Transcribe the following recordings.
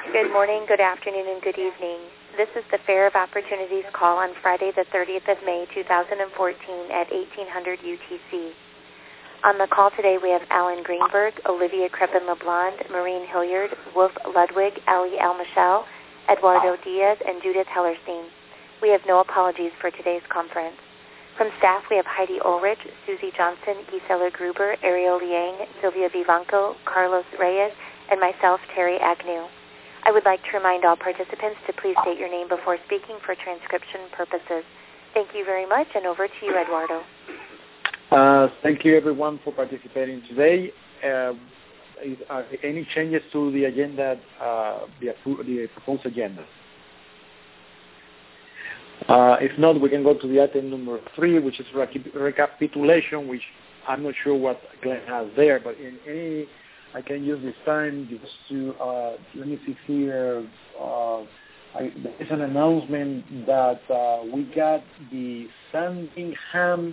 Good morning, good afternoon, and good evening. This is the Fair of Opportunities call on Friday the 30th of May, 2014 at 1800 UTC. On the call today we have Alan Greenberg, Olivia Crepin-LeBlond, Maureen Hilliard, Wolf Ludwig, Ali Al-Michel, Eduardo Diaz, and Judith Hellerstein. We have no apologies for today's conference. From staff we have Heidi Ulrich, Susie Johnson, Gisela Gruber, Ariel Liang, Sylvia Vivanco, Carlos Reyes, and myself, Terry Agnew. I would like to remind all participants to please state your name before speaking for transcription purposes. Thank you very much, and over to you, Eduardo. Thank you, everyone, for participating today. Any changes to the agenda, the proposed agenda? If not, we can go to the item number 3, which is recapitulation, which I'm not sure what Glenn has there, but I can use this time just to, let me see here, there's an announcement that we got the Sandringham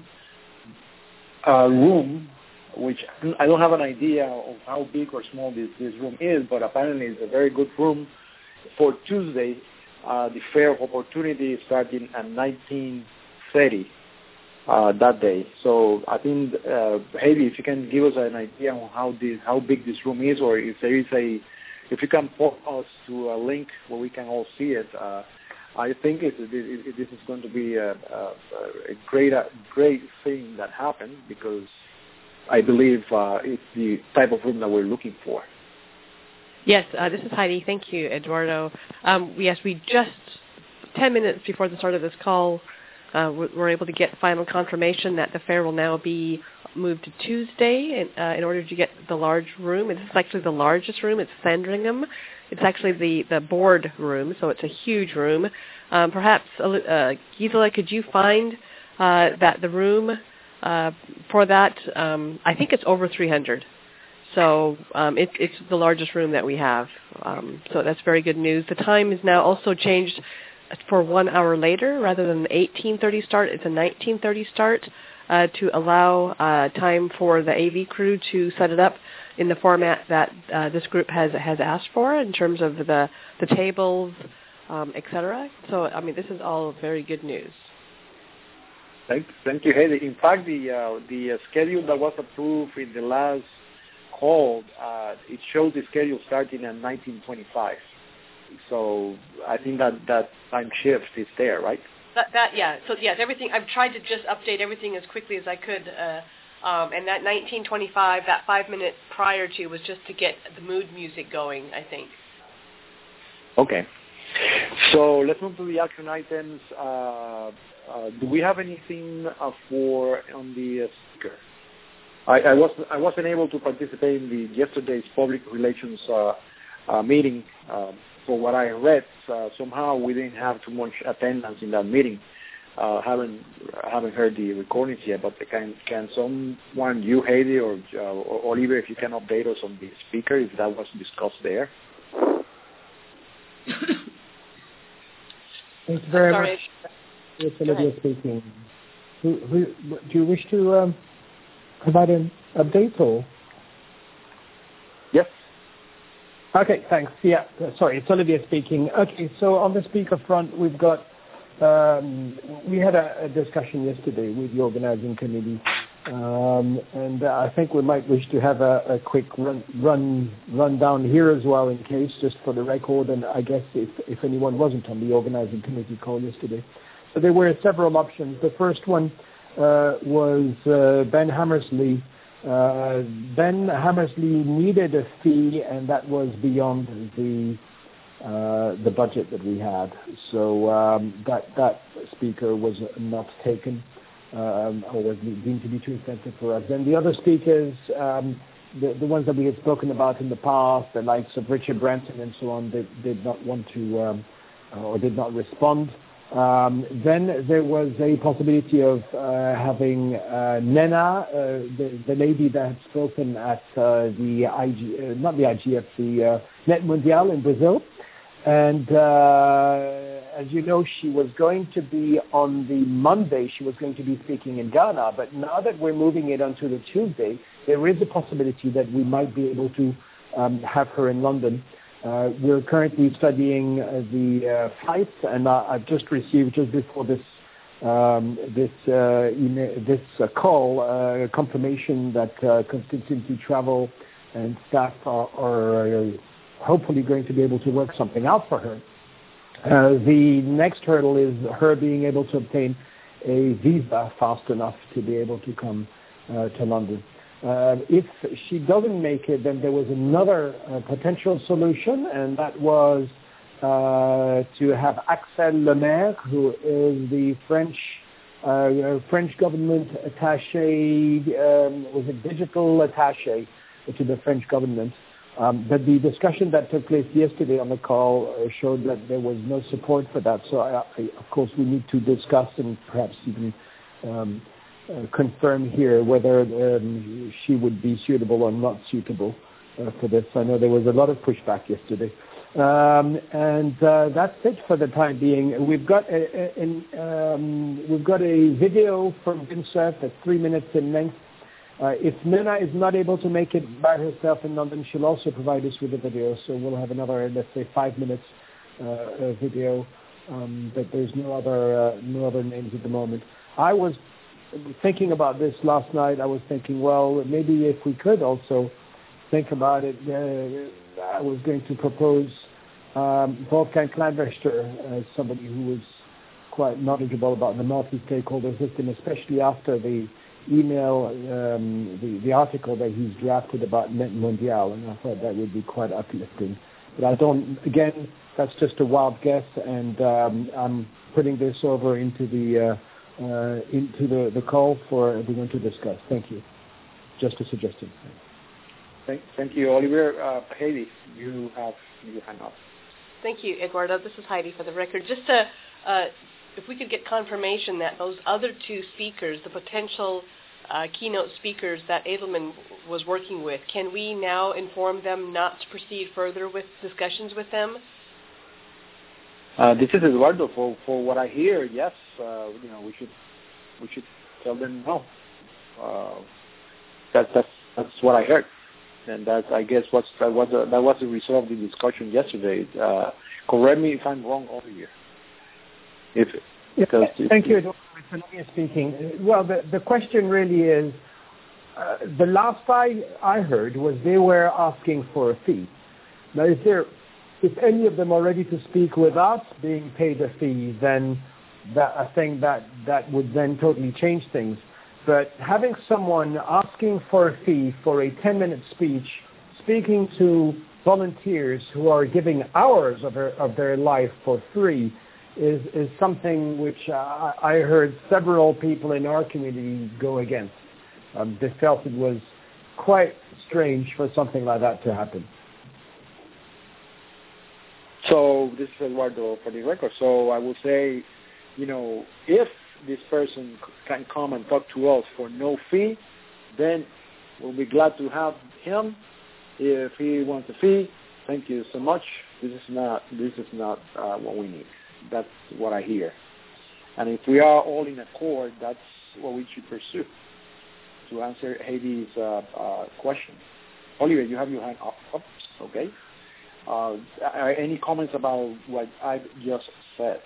room, which I don't have an idea of how big or small this room is, but apparently it's a very good room for Tuesday. The Fair of Opportunity is starting at 19:30 that day. So I think, Haley, if you can give us an idea on how big this room is, or if there is if you can point us to a link where we can all see it. I think this is going to be a great thing that happened, because I believe it's the type of room that we're looking for. Yes, this is Heidi. Thank you, Eduardo. Yes, we just 10 minutes before the start of this call were able to get final confirmation that the fair will now be moved to Tuesday in order to get the large room. This is actually the largest room. It's Sandringham. It's actually the board room, so it's a huge room. Perhaps, Gisela, could you find that the room for that? I think it's over 300. So it's the largest room that we have. So that's very good news. The time is now also changed for 1 hour later. Rather than an 18:30 start, it's a 19:30 start to allow time for the AV crew to set it up in the format that this group has asked for in terms of the tables, etc. So, I mean, this is all very good news. Thank you, Heidi. In fact, the schedule that was approved in the last call, it shows the schedule starting at 19:25. So I think that time shift is there, right? Yeah. So yes, everything. I've tried to just update everything as quickly as I could, and that 19:25, that 5 minutes prior to, was just to get the mood music going, I think. Okay. So let's move to the action items. Do we have anything on the speaker? I wasn't able to participate in yesterday's public relations meeting. For what I read, somehow we didn't have too much attendance in that meeting. Haven't heard the recordings yet, but can someone, you, Heidi, or Oliver, if you can update us on the speaker, if that was discussed there? Thank you very much. It's Olivia speaking. Do you wish to provide an update, or? Yes. Okay, thanks. Yeah, sorry, it's Olivia speaking. Okay, so on the speaker front, we've got, we had a discussion yesterday with the organizing committee, and I think we might wish to have a quick rundown here as well, in case, just for the record, and I guess if anyone wasn't on the organizing committee call yesterday. So there were several options. The first one was Ben Hammersley. Ben Hammersley needed a fee, and that was beyond the budget that we had. So that speaker was not taken, or was deemed to be too expensive for us. Then the other speakers, the ones that we had spoken about in the past, the likes of Richard Branson and so on, did not want to or did not respond. Then there was a possibility of having Nena, the lady that had spoken at the not the IGF, the Net Mundial in Brazil. And as you know, she was going to be on the Monday, she was going to be speaking in Ghana. But now that we're moving it onto the Tuesday, there is a possibility that we might be able to have her in London We're currently studying the flights, and I've just received, just before this call, confirmation that Contingency Travel and staff are hopefully going to be able to work something out for her. The next hurdle is her being able to obtain a visa fast enough to be able to come to London. If she doesn't make it, then there was another potential solution, and that was to have Axel Lemaire, who is the French government attaché, was a digital attaché to the French government. But the discussion that took place yesterday on the call showed that there was no support for that. So, of course, we need to discuss and perhaps even confirm here whether she would be suitable or not suitable for this. I know there was a lot of pushback yesterday. And that's it for the time being. We've got a video from Vincent that's 3 minutes in length. If Nina is not able to make it by herself in London, she'll also provide us with a video. So we'll have another, let's say, 5 minutes video. But there's no other names at the moment. I was thinking about this last night. I was thinking, well, maybe if we could also think about it, I was going to propose Wolfgang Kleinwächter as somebody who was quite knowledgeable about the multi-stakeholder system, especially after the email, the article that he's drafted about Net Mondial, and I thought that would be quite uplifting. But I don't, again, that's just a wild guess, and I'm putting this over into the call for everyone to discuss. Thank you. Just a suggestion. Thank you, Olivier. Heidi, you have your hand up. Thank you, Eduardo. This is Heidi for the record. Just to, if we could get confirmation that those other two speakers, the potential keynote speakers that Edelman was working with, can we now inform them not to proceed further with discussions with them? This is Eduardo. For what I hear, yes. We should tell them no. That's what I heard, and that's, I guess, that was the result of the discussion yesterday. Correct me if I'm wrong, Olivier. Thank you, Eduardo. It's Olivier speaking. Well, the question really is, the last I heard was they were asking for a fee. Now, if any of them are ready to speak without being paid a fee, then I think that would then totally change things. But having someone asking for a fee for a 10-minute speech, speaking to volunteers who are giving hours of their life for free, is something which I heard several people in our community go against. They felt it was quite strange for something like that to happen. So this is Eduardo for the record. So I would say, if this person can come and talk to us for no fee, then we'll be glad to have him. If he wants a fee, thank you so much. This is not what we need. That's what I hear. And if we are all in accord, that's what we should pursue. To answer Heidi's question, Olivier, you have your hand up. Okay. Any comments about what I just said?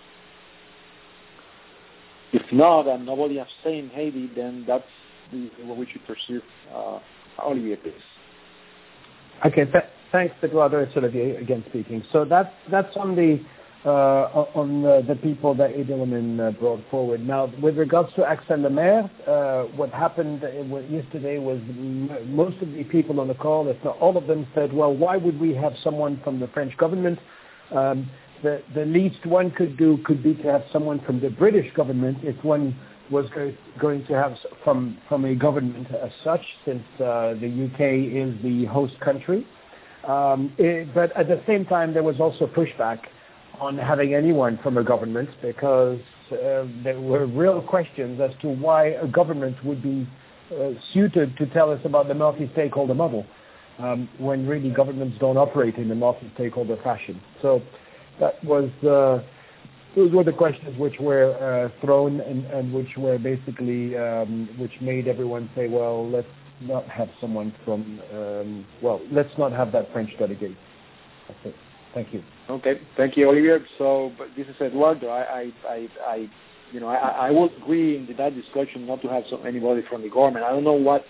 If not, and nobody has saying Heidi, then that's what we should pursue. Olivier, please. Okay, thanks, Eduardo. It's Olivier again speaking. So that's on the people that Edelman brought forward. Now, with regards to Axel Lemaire, what happened yesterday was most of the people on the call, if not all of them, said, well, why would we have someone from the French government? The least one could do could be to have someone from the British government if one was going to have from a government as such, since the UK is the host country. But at the same time, there was also pushback on having anyone from a government, because there were real questions as to why a government would be suited to tell us about the multi-stakeholder model, when really governments don't operate in a multi-stakeholder fashion. So that was those were the questions which were thrown and which were basically which made everyone say, well, let's not have someone from let's not have that French delegate. That's it. Thank you. Okay, thank you, Olivier. So, but this is Eduardo. I would agree in that discussion not to have anybody from the government. I don't know what.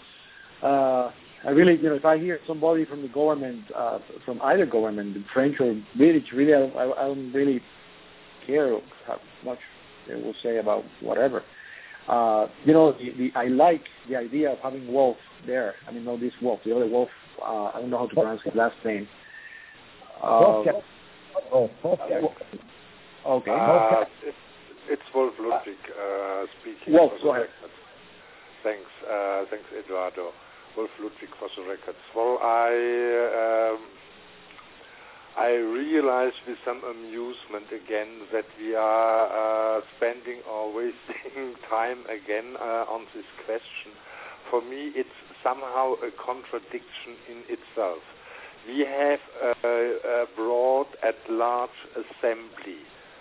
I really, if I hear somebody from the government, from either government, the French or British, really, I don't really care how much they will say about whatever. I like the idea of having Wolf there. I mean, not this Wolf, the other Wolf. I don't know how to pronounce his last name. Wolfgang. Okay. It's Wolf Ludwig speaking. Wolf, go ahead. Thanks, Eduardo. Wolf Ludwig for the records. Well, I realize with some amusement again that we are spending or wasting time again on this question. For me, it's somehow a contradiction in itself. We have a broad at large assembly,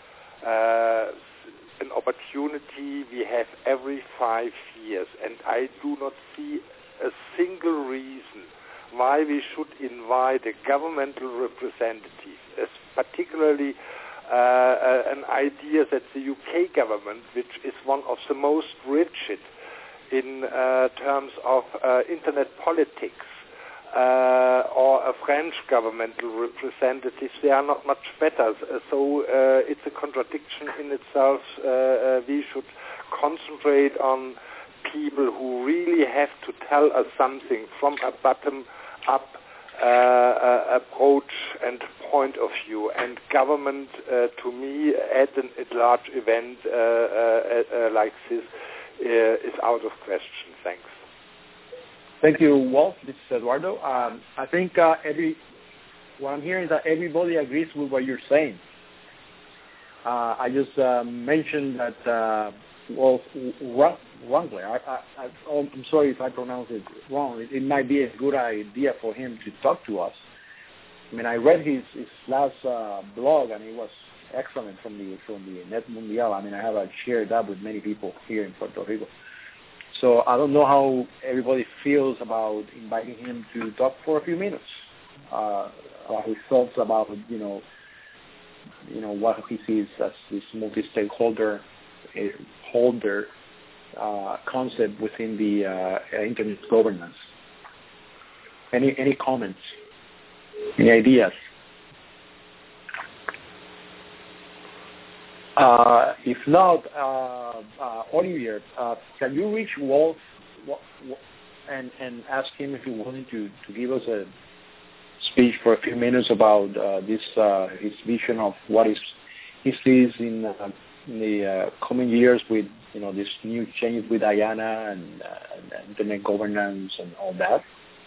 an opportunity we have every 5 years, and I do not see a single reason why we should invite a governmental representative, particularly an idea that the UK government, which is one of the most rigid in terms of internet politics, or a French governmental representative, they are not much better. So it's a contradiction in itself. We should concentrate on people who really have to tell us something from a bottom-up approach and point of view. And government, to me, at a large event like this, is out of question. Thanks. Thank you, Wolf. This is Eduardo. I think what I'm hearing is that everybody agrees with what you're saying. I just mentioned that Wolf Wrangler. I'm sorry if I pronounce it wrong. It might be a good idea for him to talk to us. I mean, I read his last blog, and it was excellent from the Net Mundial. I mean, I have shared that with many people here in Puerto Rico. So I don't know how everybody feels about inviting him to talk for a few minutes. His thoughts about what he sees as this multi-stakeholder concept within the internet governance. Any comments? Any ideas? If not, Olivier, can you reach Wolf and ask him if he wanted to give us a speech for a few minutes about his vision of what he sees in the coming years with this new change with Diana and internet governance and all that?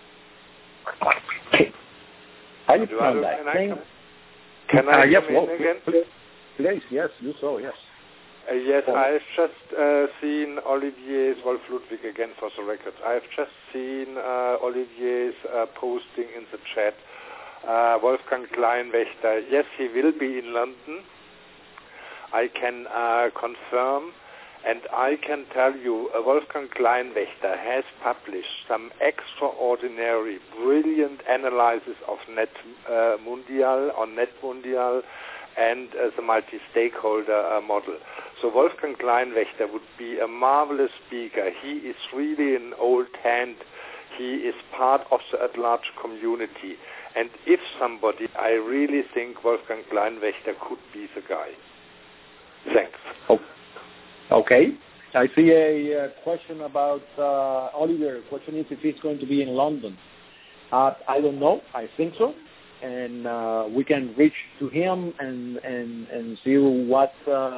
How do you plan that? Can I come in again? Please, yes, do so, yes. Yes, I've just seen Olivier's, Wolf Ludwig again for the record. I've just seen Olivier's posting in the chat. Wolfgang Kleinwächter, yes, he will be in London. I can confirm, and I can tell you, Wolfgang Kleinwächter has published some extraordinary, brilliant analysis of Net Mundial and the multi-stakeholder model. So Wolfgang Kleinwächter would be a marvelous speaker. He is really an old hand. He is part of the at-large community. And if somebody, I really think Wolfgang Kleinwächter could be the guy. Thanks. Okay. I see a question about Oliver. The question is if he's going to be in London. I don't know. I think so. And we can reach to him and see what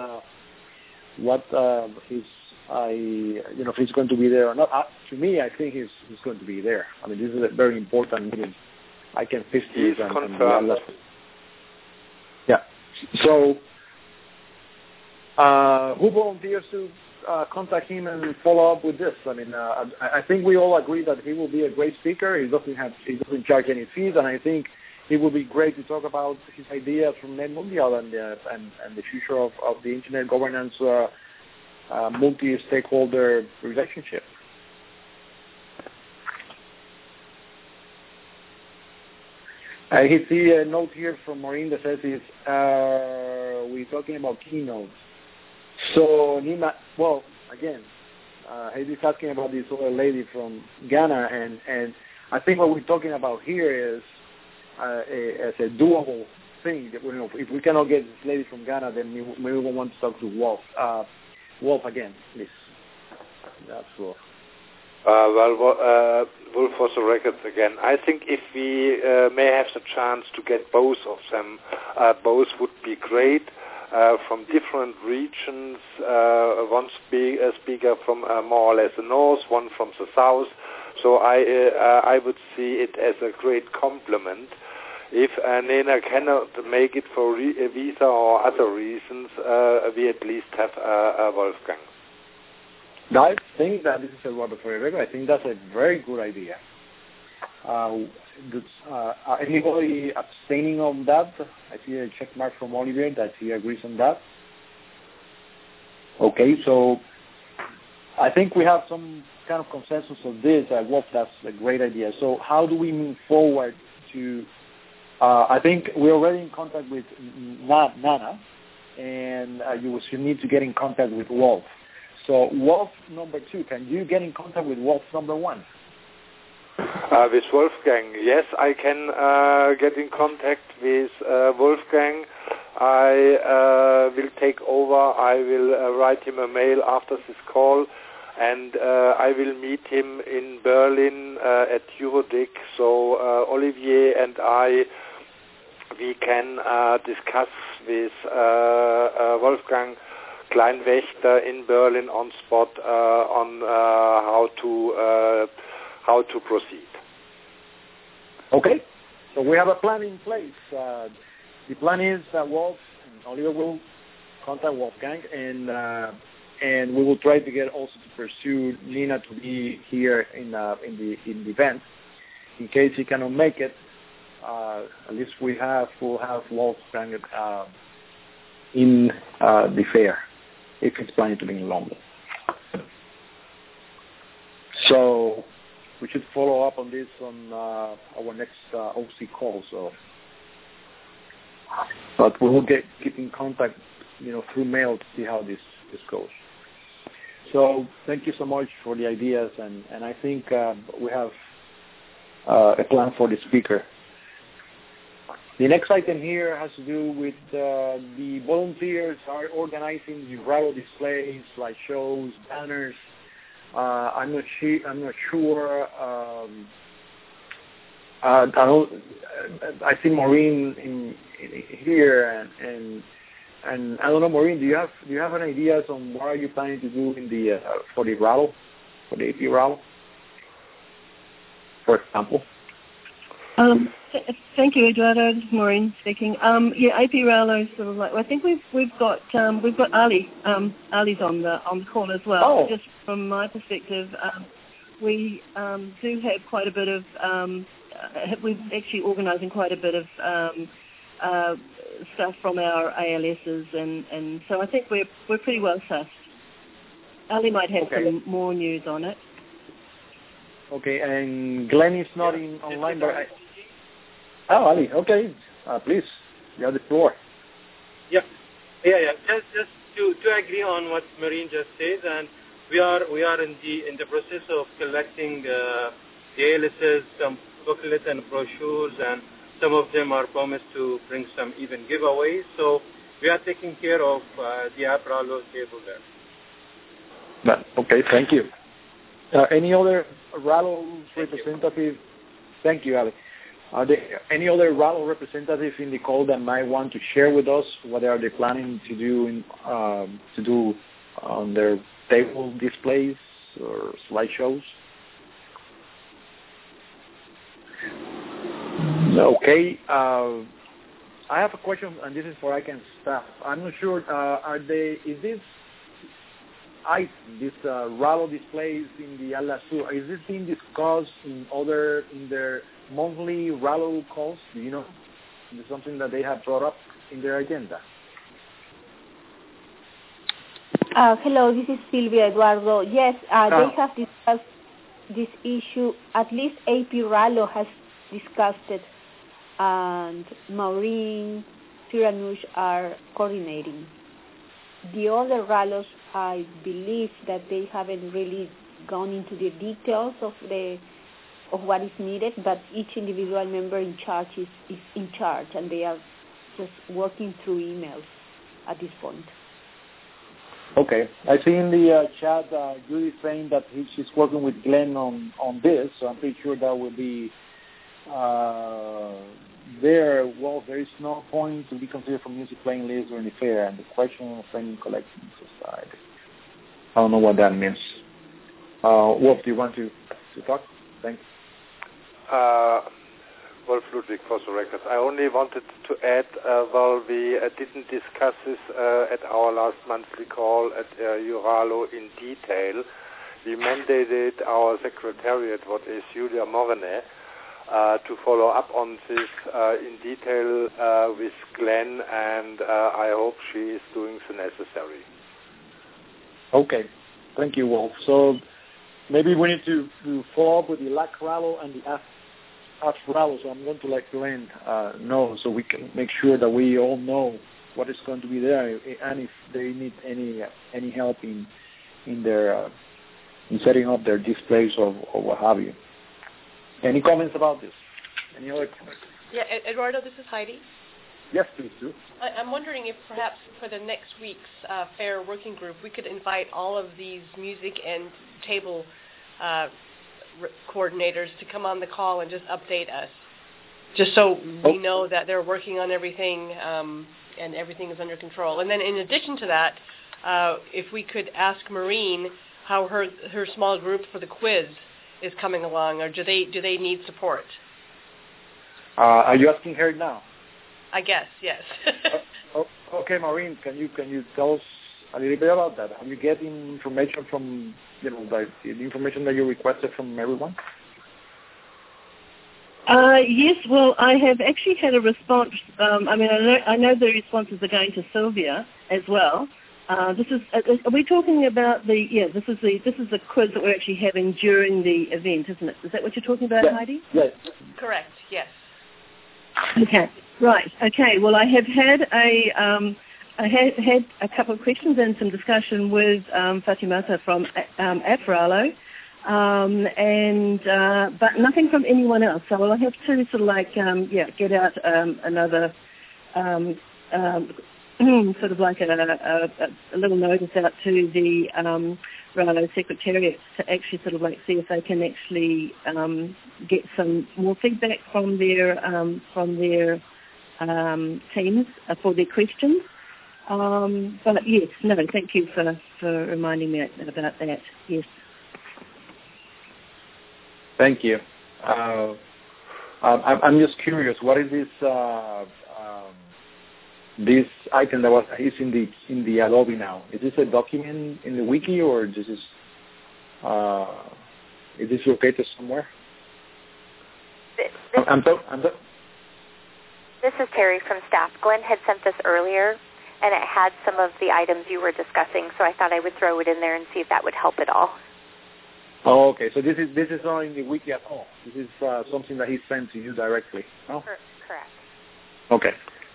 his if he's going to be there or not. To me, I think he's going to be there. I mean, this is a very important meeting. I can fix this and confirmed. Yeah. So, who volunteers to contact him and follow up with this? I mean, I think we all agree that he will be a great speaker. He doesn't charge any fees, and I think it would be great to talk about his ideas from Net Mundial and the future of the internet governance multi-stakeholder relationship. I see a note here from Maureen that says, we're talking about keynotes. So, Nima, well, again, Heidi's asking about this other lady from Ghana, and I think what we're talking about here is as a doable thing. That, if we cannot get this lady from Ghana, then maybe we want to talk to Wolf. Wolf again, please. That's Wolf. Wolf for the records again. I think if we may have the chance to get both of them, both would be great. From different regions, one speaker from more or less the north, one from the south. So I would see it as a great compliment. If Nena cannot make it for visa or other reasons, we at least have Wolfgang. I think that this is Eduardo Ferreira. I think that's a very good idea. Anybody abstaining on that? I see a check mark from Olivier that he agrees on that. Okay, so I think we have some kind of consensus on this. Wolf, that's a great idea. So how do we move forward to... I think we're already in contact with Nana, and you need to get in contact with Wolf. So Wolf number 2, can you get in contact with Wolf number 1? With Wolfgang, yes, I can get in contact with Wolfgang. I will take over. I will write him a mail after this call, and I will meet him in Berlin at Eurodic. So Olivier and I, we can discuss with Wolfgang Kleinwächter in Berlin on spot on how to proceed. Okay, so we have a plan in place. The plan is that Wolf and Oliver will contact Wolfgang, and we will try to get also to pursue Nina to be here in the event. In case he cannot make it, at least we'll have Wolfgang in the fair if he's planning to be in London. So we should follow up on this on our next OC call. So, but we will keep in contact, through mail to see how this goes. So thank you so much for the ideas, and I think we have a plan for the speaker. The next item here has to do with the volunteers are organizing the rattle displays, slideshows, banners. I'm not sure. I see Maureen in here, and I don't know, Maureen. Do you have any ideas on what are you planning to do in the for the rattle, for the AP rattle, for example? Thank you, Eduardo. This is Maureen speaking. AP Rallo is sort of like, I think we've got Ali. Ali's on the call as well. Oh. Just from my perspective, we do have quite a bit of. We're actually organising quite a bit of stuff from our ALSs, and so I think we're pretty well sussed. Ali might have some more news on it. Okay, and Glenn is not online, but Ali, okay. Please, you have the floor. Yeah. Just to agree on what Maureen just said, and we are in the process of collecting the ALSs, some booklets and brochures, and some of them are promised to bring some even giveaways. So we are taking care of the Apralo table there. Okay, thank you. Any other Rallo representative? Thank you, Ali. Are there any other Rallo representatives in the call that might want to share with us what are they planning to do on their table displays or slideshows? Okay. I have a question, and this is for ICANN staff. I'm not sure. Is this Rallo displays in the Al Sur, is this being discussed in their monthly Rallo calls? Do you know? Is it something that they have brought up in their agenda? Hello, this is Silvia, Eduardo. Yes, they have discussed this issue. At least AP Rallo has discussed it. and Maureen, Siranush are coordinating. The other RALOs, I believe that they haven't really gone into the details of what is needed, but each individual member in charge is in charge, and they are just working through emails at this point. Okay. I see in the chat Judy saying that she's working with Glenn on this, so I'm pretty sure that will be there. Well, there is no point to be considered for music playing list during the fair, and the question of training collecting society. I don't know what that means. Wolf, do you want to talk? Thanks. Wolf Ludwig for the record. I only wanted to add, we didn't discuss this at our last monthly call at EURALO in detail. We mandated our secretariat, what is Julia Morene, to follow up on this in detail with Glenn, and I hope she is doing the necessary. Okay. Thank you, Wolf. So maybe we need to follow up with the LAC RALO and the AF RALO, so I'm going to let Glenn know so we can make sure that we all know what is going to be there and if they need any help in their in setting up their displays or what have you. Any comments about this? Any other comments? Yeah, Eduardo, this is Heidi. Yes, please do. I'm wondering if perhaps for the next week's fair working group, we could invite all of these music and table coordinators to come on the call and just update us, just so we know that they're working on everything and everything is under control. And then in addition to that, if we could ask Maureen how her small group for the quiz is coming along, or do they need support? Are you asking her now? I guess, yes. Okay, Maureen, can you tell us a little bit about that? Are you getting information from, the information that you requested from everyone? Yes, well, I have actually had a response. I know the responses are going to Sylvia as well. This is. Are we talking about the? Yeah, this is the quiz that we're actually having during the event, isn't it? Is that what you're talking about, Heidi? Yes. Correct. Yes. Okay. Right. Okay. Well, I have had a couple of questions and some discussion with Fatimata from AFRALO, but nothing from anyone else. So I'll have to sort of get out another sort of like a little notice out to the RALO Secretariat to actually sort of see if they can actually get some more feedback from their teams for their questions. But yes, no, thank you for reminding me about that. Yes. Thank you. I'm just curious. What is this item that is in the Adobe now? Is this a document in the wiki, or is this located somewhere? This is Terry from staff. Glenn had sent this earlier, and it had some of the items you were discussing, so I thought I would throw it in there and see if that would help at all. Oh, okay. So this is not in the wiki at all. This is something that he sent to you directly. Oh? Correct. Okay.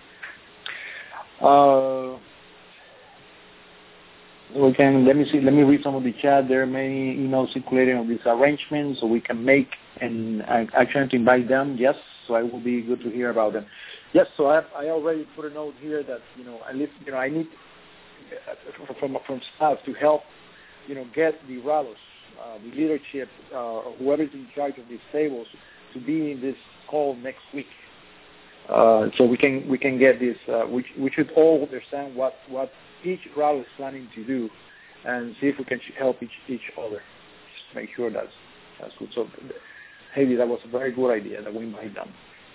Let me read some of the chat. There are many emails circulating on these arrangements, so we can make an action to invite them. Yes, so it will be good to hear about them. Yes, so I already put a note here that I need from staff to help get the RALOs, the leadership, whoever is in charge of these tables, to be in this call next week. So we can get this. We should all understand what each RALO is planning to do, and see if we can help each other. Just make sure that's good. So, Heidi, that was a very good idea that we invite them.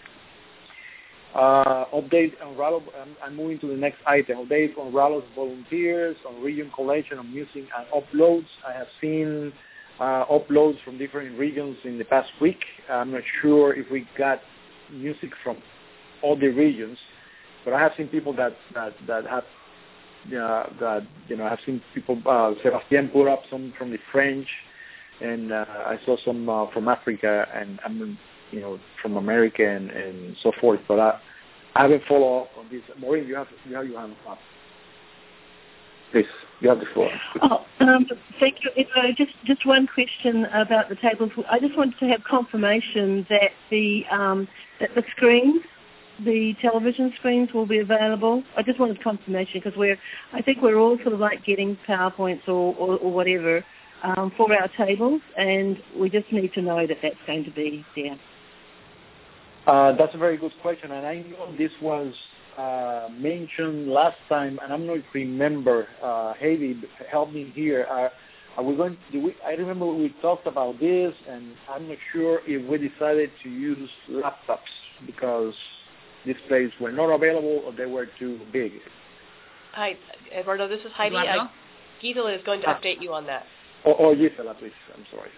Update on RALO. I'm moving to the next item. Update on RALO's volunteers, on region collection of music and uploads. I have seen uploads from different regions in the past week. I'm not sure if we got music from all the regions, but I have seen people that have I've seen people. Sebastián put up some from the French, and I saw some from Africa, and from America and so forth. But I haven't followed up on this. Maureen, you have your hand up. Please, you have the floor. Thank you. Just one question about the tables. I just wanted to have confirmation that the screens, the television screens, will be available. I just wanted confirmation because I think we're all sort of like getting PowerPoints or whatever for our tables, and we just need to know that that's going to be there. That's a very good question, and I know this was mentioned last time, and I'm not remember. Heidi, help me here. Are we going? I remember we talked about this, and I'm not sure if we decided to use laptops because displays were not available or they were too big. Hi, Eduardo. This is Heidi. Gisela is going to update you on that. Oh, Gisela, please. I'm sorry.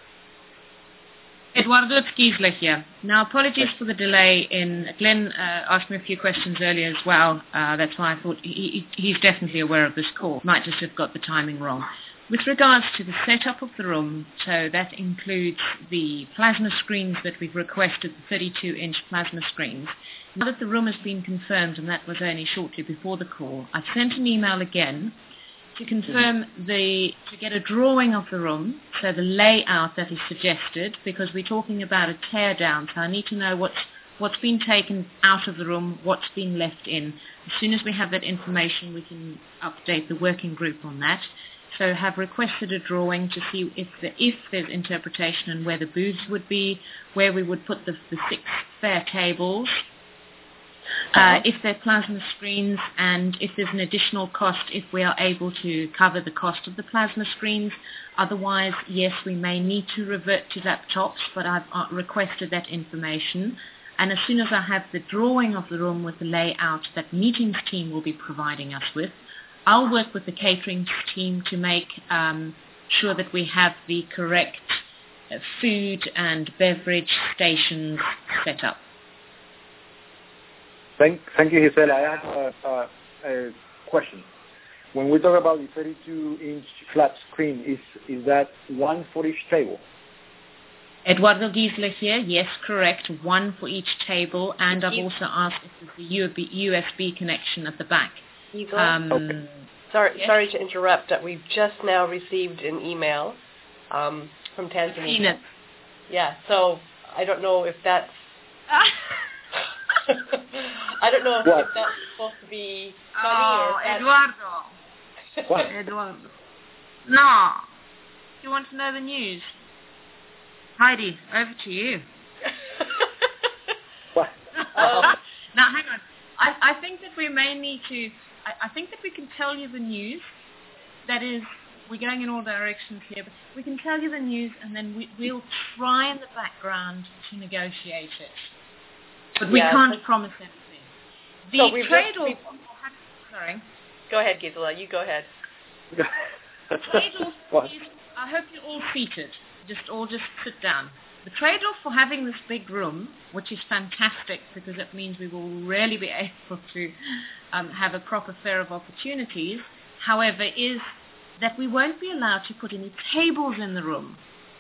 Eduardo, it's Gisela here. Now, apologies for the delay. Glenn asked me a few questions earlier as well. That's why I thought he's definitely aware of this call. Might just have got the timing wrong. With regards to the setup of the room, so that includes the plasma screens that we've requested, the 32-inch plasma screens. Now that the room has been confirmed, and that was only shortly before the call, I've sent an email again to confirm to get a drawing of the room, so the layout that is suggested, because we're talking about a tear down, so I need to know what's been taken out of the room, what's been left in. As soon as we have that information, we can update the working group on that. So have requested a drawing to see if there's interpretation and where the booths would be, where we would put the 6 fair tables, if they're plasma screens, and if there's an additional cost if we are able to cover the cost of the plasma screens. Otherwise, yes, we may need to revert to laptops, but I've requested that information. And as soon as I have the drawing of the room with the layout that meetings team will be providing us with, I'll work with the catering team to make sure that we have the correct food and beverage stations set up. Thank you, Gisela. I have a question. When we talk about the 32-inch flat screen, is that one for each table? Eduardo Gisela here. Yes, correct. One for each table, and I've also asked if there's a USB connection at the back. Okay. Sorry to interrupt. We've just now received an email from Tanzania. Yeah, so I don't know if that's... I don't know if that's supposed to be funny or... Eduardo. What? Eduardo. No. You want to know the news? Heidi, over to you. What? Now, hang on. I think that we may need to... I think that we can tell you the news. That is, we're going in all directions here, but we can tell you the news, and then we'll try in the background to negotiate it. But we can't promise anything. The trade-off... Sorry. Go ahead, Gisela. You go ahead. The trade-off is... I hope you're all seated. Just sit down. The trade-off for having this big room, which is fantastic because it means we will really be able to have a proper fair of opportunities, however, is that we won't be allowed to put any tables in the room.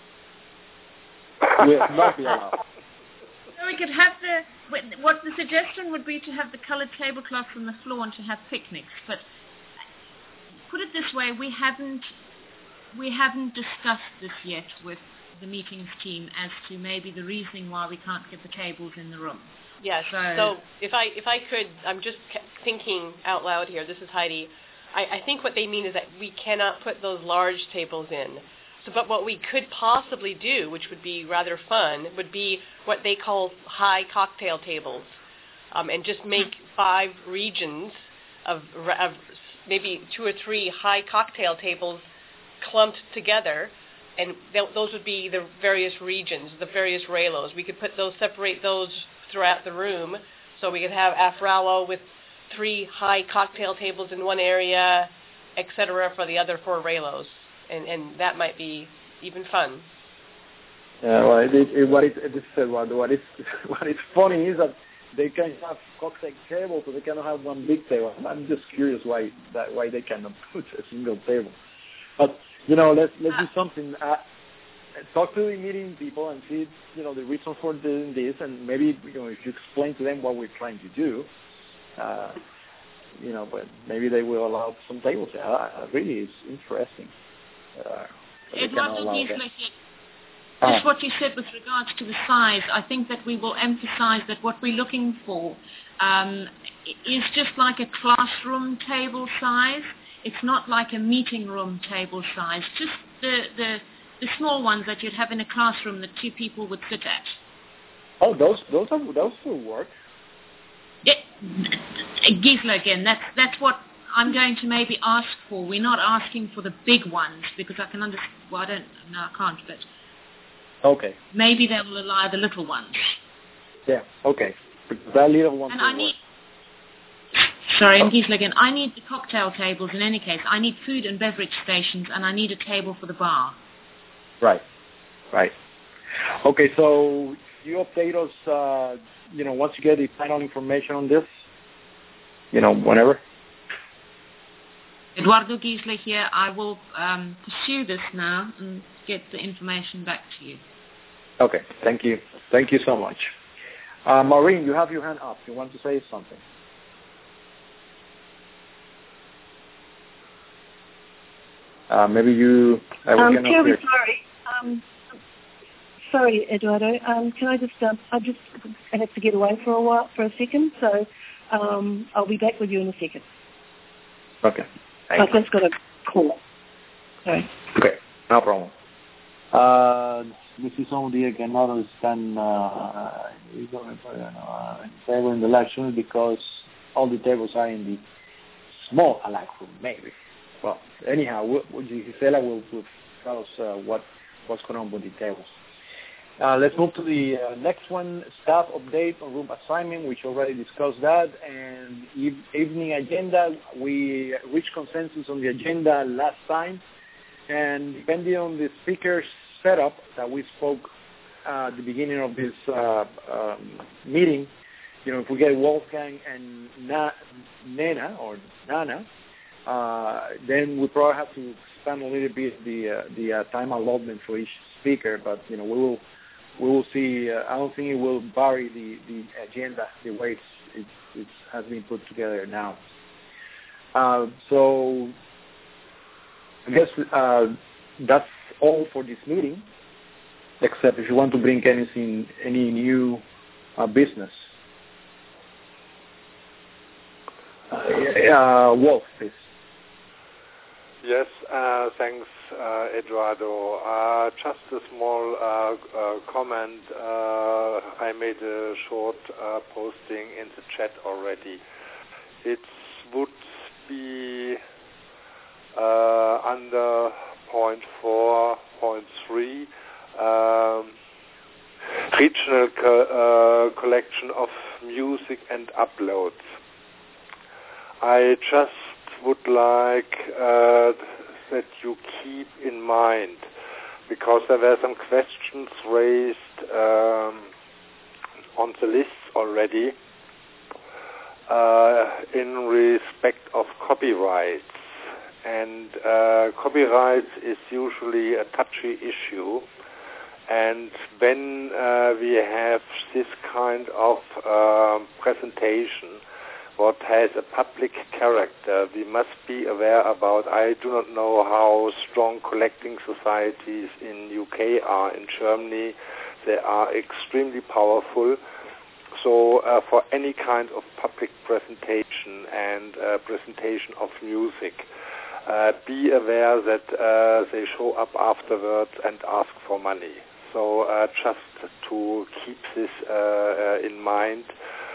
We will not be allowed. So we could have what the suggestion would be to have the coloured tablecloths on the floor and to have picnics. But put it this way, we haven't discussed this yet with the meetings team as to maybe the reasoning why we can't get the tables in the room. Yes. So if I could, I'm just thinking out loud here. This is Heidi. I think what they mean is that we cannot put those large tables in. So, but what we could possibly do, which would be rather fun, would be what they call high cocktail tables, and just make 5 regions of maybe 2 or 3 high cocktail tables clumped together, and those would be the various regions, the various Raylos. We could separate those throughout the room, so we could have Afralo with 3 high cocktail tables in one area, etc., for the other 4 Raylos, and that might be even fun. Yeah, well, what is funny is that they can have cocktail tables, so they cannot have one big table. I'm just curious why they cannot put a single table. But let's do something. talk to the meeting people and see, the reason for doing this, and maybe, if you explain to them what we're trying to do, but maybe they will allow some tables. Really, it's interesting. Eduardo Gisler, just what you said with regards to the size, I think that we will emphasize that what we're looking for is just like a classroom table size. It's not like a meeting room table size, just the small ones that you'd have in a classroom that two people would sit at. Oh, those will work. Yeah, Gisela, again, that's what I'm going to maybe ask for. We're not asking for the big ones because I can understand. Well, I can't, but okay. Maybe they will allow the little ones. Yeah. Okay. That little one. And and Gisela again, I need the cocktail tables in any case. I need food and beverage stations, and I need a table for the bar. Right. Okay, so you update us, once you get the final information on this, whenever. Eduardo Gisler here. I will pursue this now and get the information back to you. Okay, thank you. Thank you so much. Maureen, you have your hand up. You want to say something? Maybe you... Terribly sorry. Sorry, Eduardo. Can I just... I have to get away for a second, so I'll be back with you in a second. Okay. I've just got a call. Sorry. Okay, no problem. This is somebody that cannot understand in favor in the election because all the tables are in the small alike room, maybe. Well, anyhow, Gisela will tell us what's going on with the tables. Let's move to the next one, staff update on room assignment, which already discussed that, and evening agenda. We reached consensus on the agenda last time, and depending on the speaker's setup that we spoke at the beginning of this meeting, if we get Wolfgang and Nana, then we probably have to expand a little bit the time allotment for each speaker, but we will see. I don't think it will vary the agenda the way it has been put together now. So I guess that's all for this meeting, except if you want to bring any new business. Wolf, please. Yes, thanks, Eduardo. Just a small comment. I made a short posting in the chat already. It would be under point 4.3, regional collection of music and uploads. I just would like that you keep in mind, because there were some questions raised on the list already in respect of copyrights. And copyrights is usually a touchy issue. And when we have this kind of presentation, what has a public character, we must be aware about. I do not know how strong collecting societies in UK are. In Germany, they are extremely powerful. So for any kind of public presentation and presentation of music, be aware that they show up afterwards and ask for money. So just to keep this in mind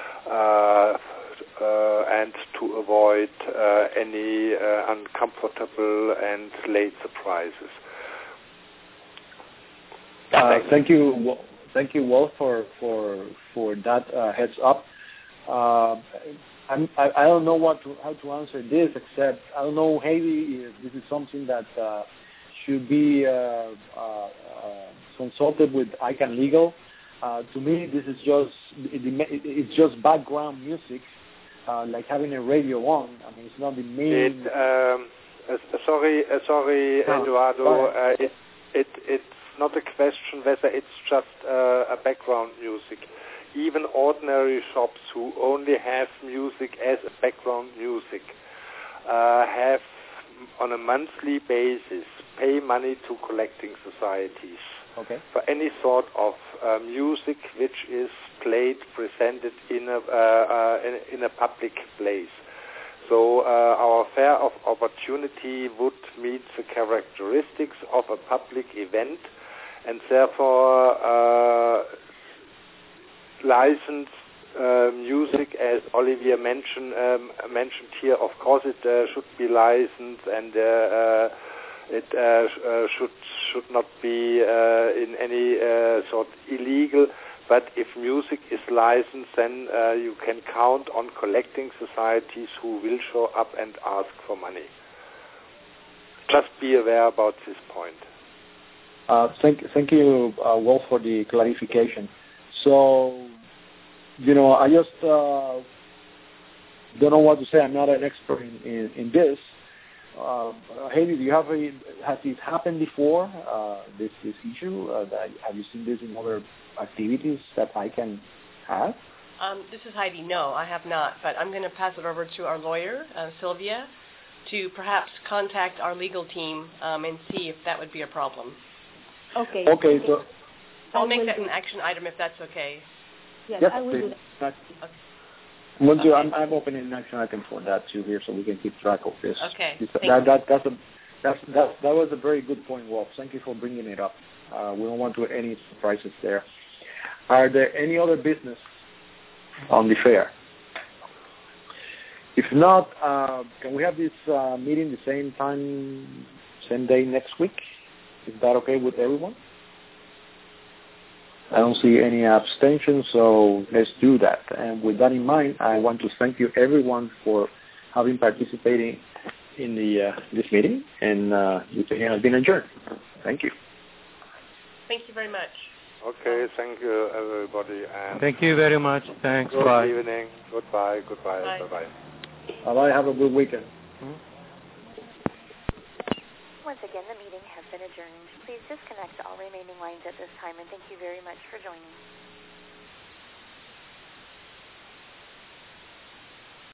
and to avoid any uncomfortable and late surprises. Thank you, Wolf, for that heads up. I don't know how to answer this, except I don't know, Heidi, if this is something that should be consulted with ICANN Legal. To me, this is it's just background music, like having a radio on. I mean, it's not the main. Sorry, Eduardo. It's not a question whether it's just a background music. Even ordinary shops who only have music as a background music have, on a monthly basis, pay money to collecting societies for any sort of music which is played, presented in a public place. So our fair of opportunity would meet the characteristics of a public event, and therefore licensed music, as Olivier mentioned here. Of course, it should be licensed, and it should not be in any sort illegal. But if music is licensed, then you can count on collecting societies who will show up and ask for money. Just be aware about this point. Thank you, Wolf, for the clarification. So, I just don't know what to say. I'm not an expert in this. Heidi, has this happened before, this issue? Have you seen this in other activities that I can have? This is Heidi. No, I have not, but I'm going to pass it over to our lawyer, Sylvia, to perhaps contact our legal team and see if that would be a problem. Okay. So I'll make that an action item if that's okay. Yes, yes, I will do that. I'm opening an action item for that too here, so we can keep track of this. Okay. That was a very good point, Wolf. Thank you for bringing it up. We don't want any surprises there. Are there any other business on the fair? If not, can we have this meeting the same time, same day next week? Is that okay with everyone? I don't see any abstentions, so let's do that. And with that in mind, I want to thank you everyone for having participated in this meeting, and this meeting has been adjourned. Thank you. Thank you very much. Okay, thank you, everybody. And thank you very much. Thanks. Good Bye. evening. Goodbye. Bye. Bye-bye. Bye-bye. Have a good weekend. Once again, the meeting has been adjourned. Please disconnect all remaining lines at this time, and thank you very much for joining.